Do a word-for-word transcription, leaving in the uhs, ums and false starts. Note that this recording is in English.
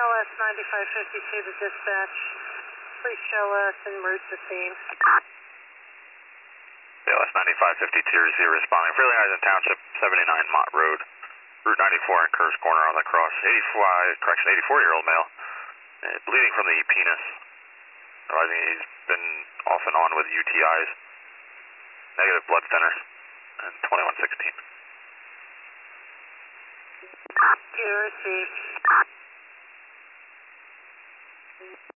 L S ninety-five fifty-two to dispatch. Please show us en route to scene. L S ninety-five fifty-two responding. Freeling Horizon Township, seventy-nine Mott Road, Route ninety-four in Curves Corner on the cross. eighty-five, correction, eighty-four-year-old male, uh, bleeding from the penis. Realizing he's been off and on with U T Is. Negative blood thinners, and twenty-one sixteen. You received.